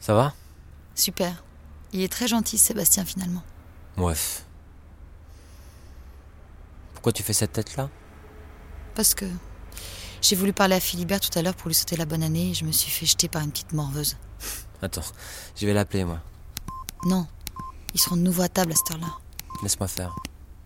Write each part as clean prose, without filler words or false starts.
Ça va? Super. Il est très gentil, Sébastien, finalement. Bref. Pourquoi tu fais cette tête-là? Parce que j'ai voulu parler à Philibert tout à l'heure pour lui souhaiter la bonne année et je me suis fait jeter par une petite morveuse. Attends, je vais l'appeler, moi. Non, ils seront de nouveau à table à cette heure-là. Laisse-moi faire.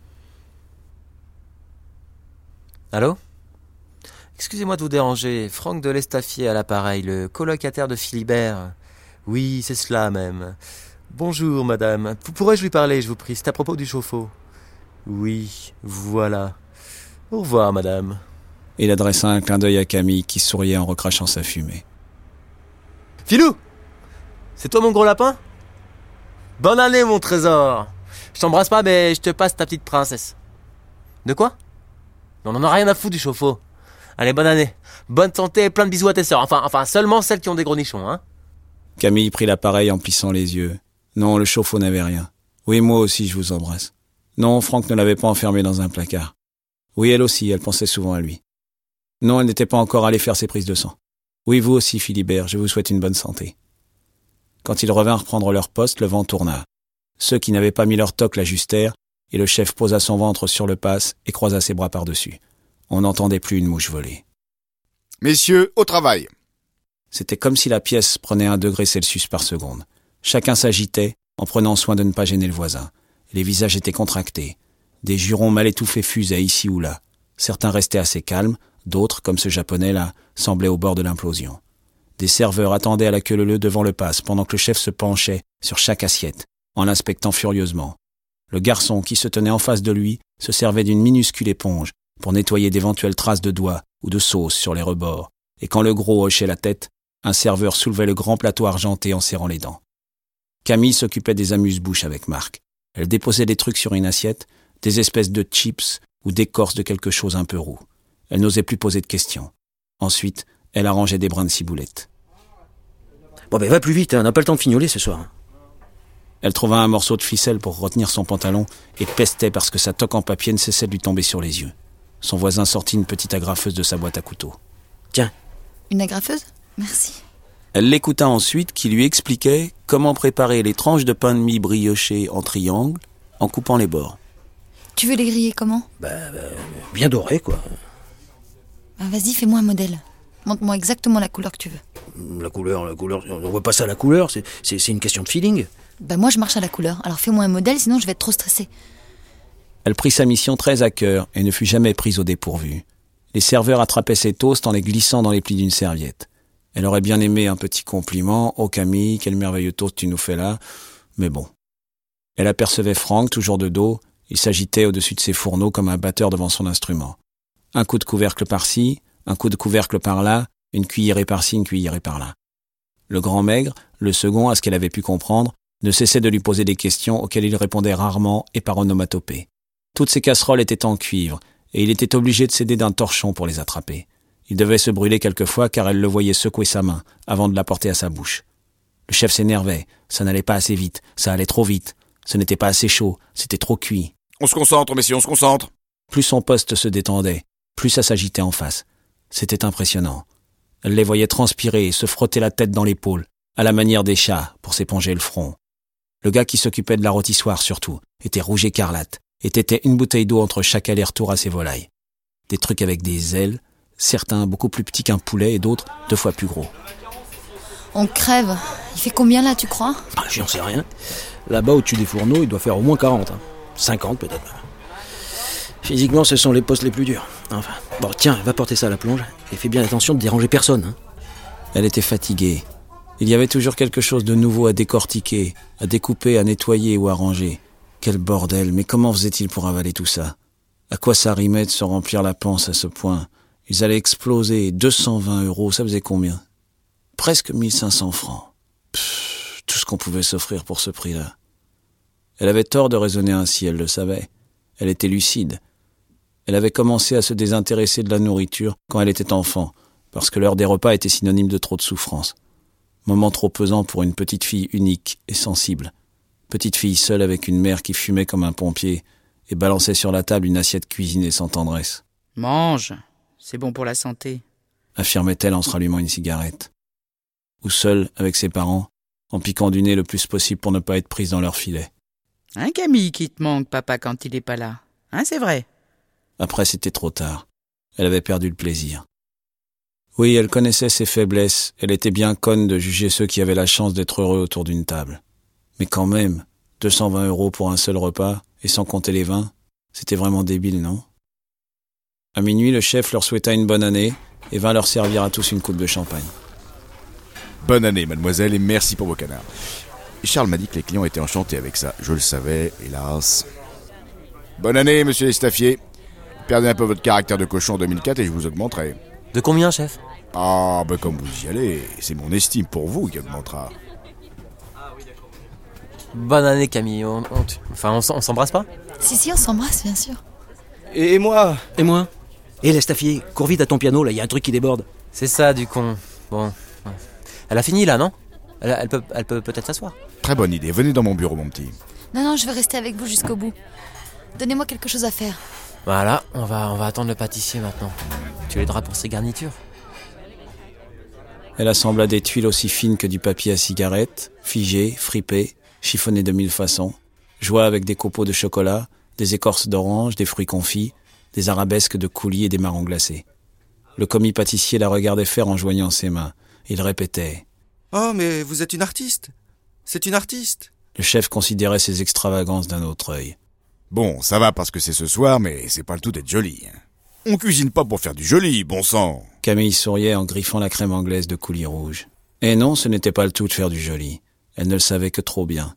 Allô? Excusez-moi de vous déranger. Franck de l'Estafier à l'appareil, le colocataire de Philibert. Oui, c'est cela même. Bonjour, madame. Pourrais-je lui parler, je vous prie? C'est à propos du chauffe-eau. Oui, voilà. Au revoir, madame. Il adressa un clin d'œil à Camille qui souriait en recrachant sa fumée. Philou! C'est toi mon gros lapin? Bonne année, mon trésor! Je t'embrasse pas, mais je te passe ta petite princesse. De quoi? On en a rien à foutre du chauffe-eau. Allez, bonne année. Bonne santé et plein de bisous à tes sœurs. Enfin, seulement celles qui ont des gros nichons, hein? Camille prit l'appareil en plissant les yeux. Non, le chauffe-eau n'avait rien. Oui, moi aussi, je vous embrasse. Non, Franck ne l'avait pas enfermé dans un placard. Oui, elle aussi, elle pensait souvent à lui. Non, elle n'était pas encore allée faire ses prises de sang. Oui, vous aussi, Philibert, je vous souhaite une bonne santé. Quand ils revinrent prendre leur poste, le vent tourna. Ceux qui n'avaient pas mis leur toque l'ajustèrent, et le chef posa son ventre sur le passe et croisa ses bras par-dessus. On n'entendait plus une mouche voler. Messieurs, au travail. C'était comme si la pièce prenait 1 degré Celsius par seconde. Chacun s'agitait, en prenant soin de ne pas gêner le voisin. Les visages étaient contractés. Des jurons mal étouffés fusaient ici ou là. Certains restaient assez calmes, d'autres, comme ce japonais-là, semblaient au bord de l'implosion. Des serveurs attendaient à la queue leu devant le passe, pendant que le chef se penchait sur chaque assiette, en l'inspectant furieusement. Le garçon qui se tenait en face de lui se servait d'une minuscule éponge pour nettoyer d'éventuelles traces de doigts ou de sauce sur les rebords, et quand le gros hochait la tête, un serveur soulevait le grand plateau argenté en serrant les dents. Camille s'occupait des amuse-bouches avec Marc. Elle déposait des trucs sur une assiette, des espèces de chips ou d'écorce de quelque chose un peu roux. Elle n'osait plus poser de questions. Ensuite, elle arrangeait des brins de ciboulette. Bon va plus vite, on n'a pas le temps de fignoler ce soir. Elle trouva un morceau de ficelle pour retenir son pantalon et pestait parce que sa toque en papier ne cessait de lui tomber sur les yeux. Son voisin sortit une petite agrafeuse de sa boîte à couteaux. Tiens. Une agrafeuse? Merci. Elle l'écouta ensuite qui lui expliquait comment préparer les tranches de pain de mie briochées en triangle en coupant les bords. Tu veux les griller comment? Bien doré, quoi. Vas-y, fais-moi un modèle. Montre-moi exactement la couleur que tu veux. La couleur, on voit pas ça à la couleur, c'est une question de feeling. Moi je marche à la couleur, alors fais-moi un modèle, sinon je vais être trop stressée. Elle prit sa mission très à cœur et ne fut jamais prise au dépourvu. Les serveurs attrapaient ses toasts en les glissant dans les plis d'une serviette. Elle aurait bien aimé un petit compliment. « Oh Camille, quel merveilleux toast tu nous fais là !» Mais bon. Elle apercevait Franck, toujours de dos. Il s'agitait au-dessus de ses fourneaux comme un batteur devant son instrument. Un coup de couvercle par-ci, un coup de couvercle par-là, une cuillerée par-ci, une cuillerée par-là. Le grand maigre, le second, à ce qu'elle avait pu comprendre, ne cessait de lui poser des questions auxquelles il répondait rarement et par onomatopée. Toutes ces casseroles étaient en cuivre, et il était obligé de s'aider d'un torchon pour les attraper. Il devait se brûler quelquefois car elle le voyait secouer sa main avant de la porter à sa bouche. Le chef s'énervait, ça n'allait pas assez vite, ça allait trop vite, ce n'était pas assez chaud, c'était trop cuit. On se concentre, messieurs, on se concentre. Plus son poste se détendait, plus ça s'agitait en face. C'était impressionnant. Elle les voyait transpirer et se frotter la tête dans l'épaule, à la manière des chats, pour s'éponger le front. Le gars qui s'occupait de la rôtissoire, surtout, était rouge écarlate, et tétait une bouteille d'eau entre chaque aller-retour à ses volailles. Des trucs avec des ailes, certains beaucoup plus petits qu'un poulet et d'autres 2 fois plus gros. On crève. Il fait combien là, tu crois? J'en sais rien. Là-bas, au-dessus des fourneaux, il doit faire au moins 40. 50 peut-être. Physiquement, ce sont les postes les plus durs. Enfin, bon, tiens, va porter ça à la plonge et fais bien attention de déranger personne. Elle était fatiguée. Il y avait toujours quelque chose de nouveau à décortiquer, à découper, à nettoyer ou à ranger. Quel bordel, mais comment faisait-il pour avaler tout ça? À quoi ça rimait de se remplir la panse à ce point? Ils allaient exploser. 220 €, ça faisait combien? Presque 1500 francs. Tout ce qu'on pouvait s'offrir pour ce prix-là. Elle avait tort de raisonner ainsi, elle le savait. Elle était lucide. Elle avait commencé à se désintéresser de la nourriture quand elle était enfant, parce que l'heure des repas était synonyme de trop de souffrance. Moment trop pesant pour une petite fille unique et sensible. Petite fille seule avec une mère qui fumait comme un pompier et balançait sur la table une assiette cuisinée sans tendresse. « Mange, c'est bon pour la santé. » affirmait-elle en se rallumant une cigarette. Ou seule, avec ses parents, en piquant du nez le plus possible pour ne pas être prise dans leur filet. Hein, Camille, qui te manque, papa, quand il est pas là. Hein, c'est vrai. Après, c'était trop tard. Elle avait perdu le plaisir. Oui, elle connaissait ses faiblesses. Elle était bien conne de juger ceux qui avaient la chance d'être heureux autour d'une table. Mais quand même, 220 € pour un seul repas, et sans compter les vins, c'était vraiment débile, non? À minuit, le chef leur souhaita une bonne année et vint leur servir à tous une coupe de champagne. Bonne année, mademoiselle, et merci pour vos canards. Charles m'a dit que les clients étaient enchantés avec ça. Je le savais, hélas. Bonne année, monsieur l'Estafier. Perdez un peu votre caractère de cochon en 2004 et je vous augmenterai. De combien, chef? Ah, comme vous y allez, c'est mon estime pour vous qui augmentera. Bonne année, Camille. On s'embrasse pas? Si, on s'embrasse, bien sûr. Et moi? Et l'Estafier, cours vite à ton piano, là, y a un truc qui déborde. C'est ça, du con. Bon. Elle a fini, là, non? Elle peut peut-être s'asseoir. Très bonne idée, venez dans mon bureau, mon petit. Non, je veux rester avec vous jusqu'au bout. Donnez-moi quelque chose à faire. Voilà, on va attendre le pâtissier maintenant. Tu l'aideras pour ses garnitures. Elle assembla des tuiles aussi fines que du papier à cigarette, figées, fripées, chiffonnées de 1000 façons, joua avec des copeaux de chocolat, des écorces d'orange, des fruits confits, des arabesques de coulis et des marrons glacés. Le commis pâtissier la regardait faire en joignant ses mains. Il répétait « Oh, mais vous êtes une artiste. C'est une artiste. » Le chef considérait ses extravagances d'un autre œil. Bon, ça va parce que c'est ce soir, mais c'est pas le tout d'être joli. On cuisine pas pour faire du joli, bon sang. Camille souriait en griffant la crème anglaise de coulis rouge. Et non, ce n'était pas le tout de faire du joli. Elle ne le savait que trop bien.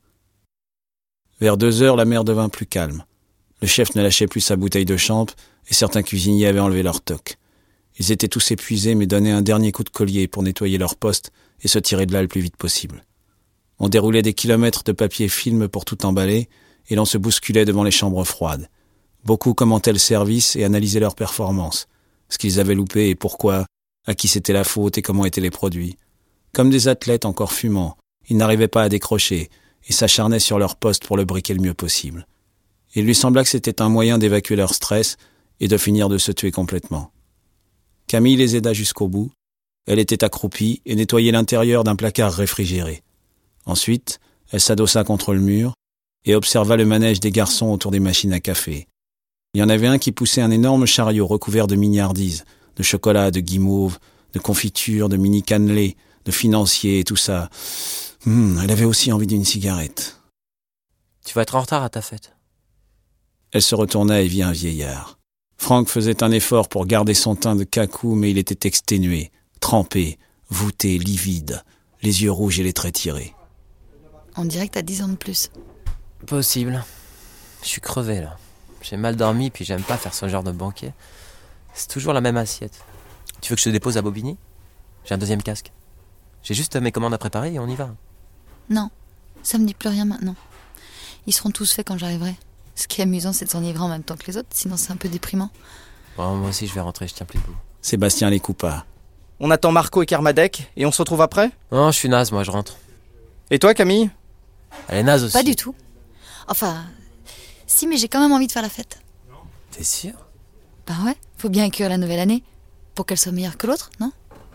Vers 2h, la mer devint plus calme. Le chef ne lâchait plus sa bouteille de champ et certains cuisiniers avaient enlevé leur toque. Ils étaient tous épuisés mais donnaient un dernier coup de collier pour nettoyer leur poste et se tirer de là le plus vite possible. On déroulait des kilomètres de papier film pour tout emballer et l'on se bousculait devant les chambres froides. Beaucoup commentaient le service et analysaient leurs performances, ce qu'ils avaient loupé et pourquoi, à qui c'était la faute et comment étaient les produits. Comme des athlètes encore fumants, ils n'arrivaient pas à décrocher et s'acharnaient sur leur poste pour le briquer le mieux possible. Il lui sembla que c'était un moyen d'évacuer leur stress et de finir de se tuer complètement. Camille les aida jusqu'au bout. Elle était accroupie et nettoyait l'intérieur d'un placard réfrigéré. Ensuite, elle s'adossa contre le mur et observa le manège des garçons autour des machines à café. Il y en avait un qui poussait un énorme chariot recouvert de mignardises, de chocolat, de guimauve, de confiture, de mini-cannelés, de financiers et tout ça. Elle avait aussi envie d'une cigarette. Tu vas être en retard à ta fête. Elle se retourna et vit un vieillard. Franck faisait un effort pour garder son teint de cacou, mais il était exténué, trempé, voûté, livide, les yeux rouges et les traits tirés. On dirait que t'as 10 ans de plus. Possible. Je suis crevé, là. J'ai mal dormi, puis j'aime pas faire ce genre de banquet. C'est toujours la même assiette. Tu veux que je te dépose à Bobigny? J'ai un deuxième casque. J'ai juste mes commandes à préparer et on y va. Non, ça me dit plus rien maintenant. Ils seront tous faits quand j'arriverai. Ce qui est amusant, c'est de s'enivrer en même temps que les autres, sinon c'est un peu déprimant. Bon, moi aussi, je vais rentrer, je tiens plus debout. Sébastien les coupa. On attend Marco et Kermadec et on se retrouve après? Non, je suis naze, moi, je rentre. Et toi, Camille? Elle est naze aussi. Pas du tout. Enfin, si, mais j'ai quand même envie de faire la fête. T'es sûr? Bah ouais, faut bien accueillir la nouvelle année. Pour qu'elle soit meilleure que l'autre, non?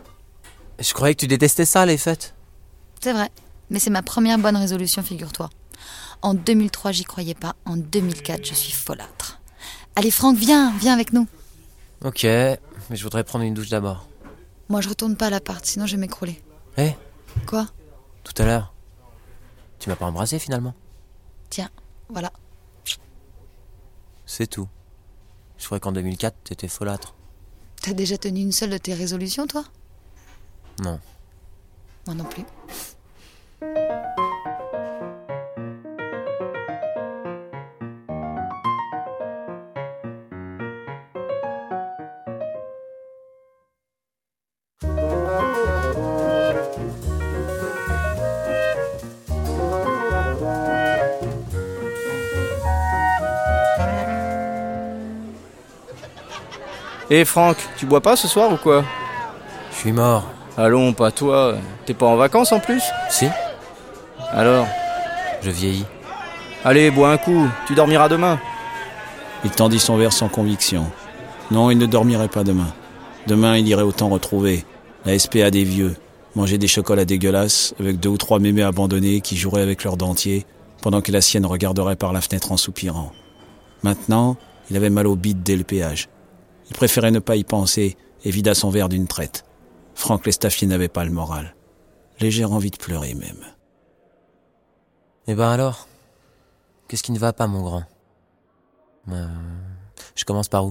Je croyais que tu détestais ça, les fêtes. C'est vrai, mais c'est ma première bonne résolution, figure-toi. En 2003, j'y croyais pas. En 2004, je suis folâtre. Allez, Franck, viens avec nous. Ok, mais je voudrais prendre une douche d'abord. Moi, je retourne pas à l'appart, sinon je vais m'écrouler. Hé, Quoi? tout à l'heure, tu m'as pas embrassé finalement? Tiens, voilà. C'est tout. Je croyais qu'en 2004, t'étais folâtre. T'as déjà tenu une seule de tes résolutions, toi? Non. Moi non plus. Et Franck, tu bois pas ce soir ou quoi? Je suis mort. Allons, pas toi. T'es pas en vacances en plus? Si, Alors? je vieillis. Allez, bois un coup, tu dormiras demain. Il tendit son verre sans conviction. Non, il ne dormirait pas demain. Demain, il irait au temps retrouvé. La SPA des vieux. Manger des chocolats dégueulasses avec 2 ou 3 mémés abandonnés qui joueraient avec leurs dentiers pendant que la sienne regarderait par la fenêtre en soupirant. Maintenant, il avait mal au bide dès le péage. Il préférait ne pas y penser et vida son verre d'une traite. Franck l'Estafier n'avait pas le moral. Légère envie de pleurer même. Eh ben alors, qu'est-ce qui ne va pas, mon grand? Je commence par où?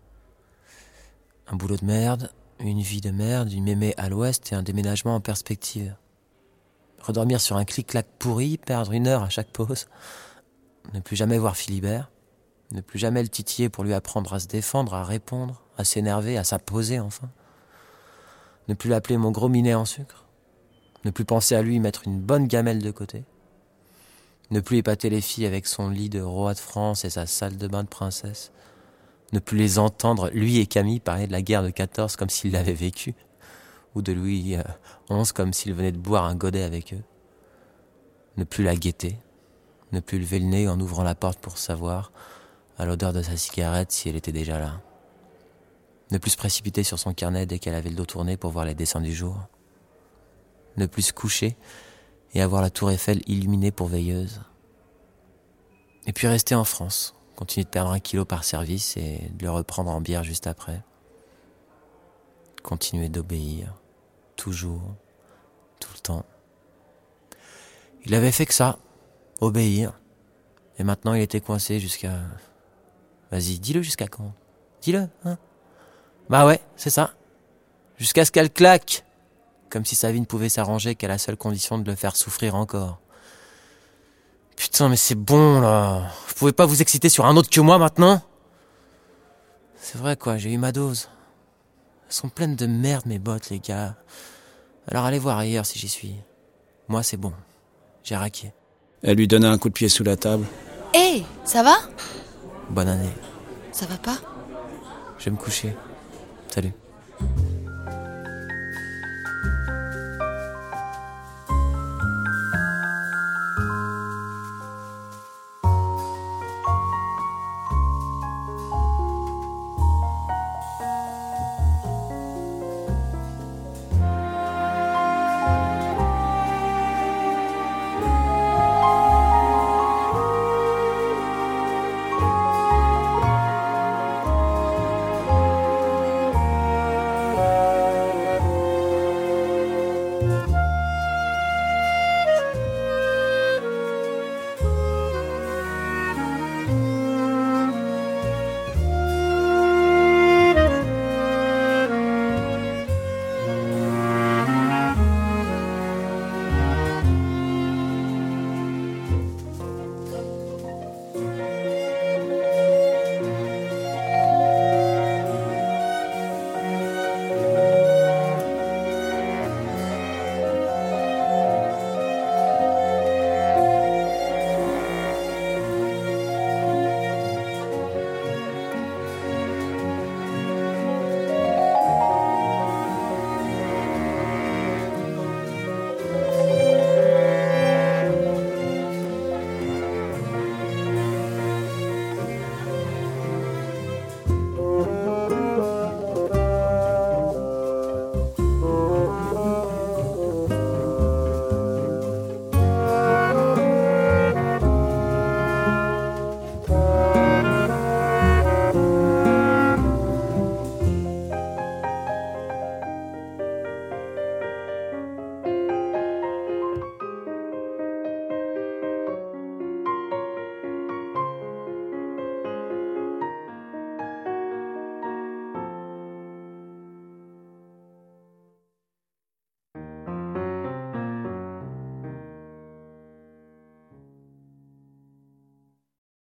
Un boulot de merde, une vie de merde, une mémé à l'ouest et un déménagement en perspective. Redormir sur un clic-clac pourri, perdre 1 heure à chaque pause. Ne plus jamais voir Philibert. Ne plus jamais le titiller pour lui apprendre à se défendre, à répondre, à s'énerver, à s'apposer enfin. Ne plus l'appeler mon gros minet en sucre. Ne plus penser à lui mettre une bonne gamelle de côté. Ne plus épater les filles avec son lit de roi de France et sa salle de bain de princesse. Ne plus les entendre, lui et Camille, parler de la guerre de 14 comme s'ils l'avaient vécue. Ou de Louis XI comme s'il venait de boire un godet avec eux. Ne plus la guetter. Ne plus lever le nez en ouvrant la porte pour savoir, à l'odeur de sa cigarette, si elle était déjà là. Ne plus se précipiter sur son carnet dès qu'elle avait le dos tourné pour voir les dessins du jour. Ne plus se coucher et avoir la tour Eiffel illuminée pour veilleuse. Et puis rester en France, continuer de perdre 1 kilo par service et de le reprendre en bière juste après. Continuer d'obéir, toujours, tout le temps. Il avait fait que ça, obéir. Et maintenant il était coincé jusqu'à... Vas-y, dis-le jusqu'à quand? Dis-le, hein? Bah ouais, c'est ça. Jusqu'à ce qu'elle claque. Comme si sa vie ne pouvait s'arranger qu'à la seule condition de le faire souffrir encore. Putain, mais c'est bon, là. Vous pouvez pas vous exciter sur un autre que moi, maintenant? C'est vrai, quoi, j'ai eu ma dose. Elles sont pleines de merde, mes bottes, les gars. Alors allez voir ailleurs si j'y suis. Moi, c'est bon. J'ai raqué. Elle lui donna un coup de pied sous la table. Hé, ça va? Bonne année. Ça va pas? Je vais me coucher. Salut.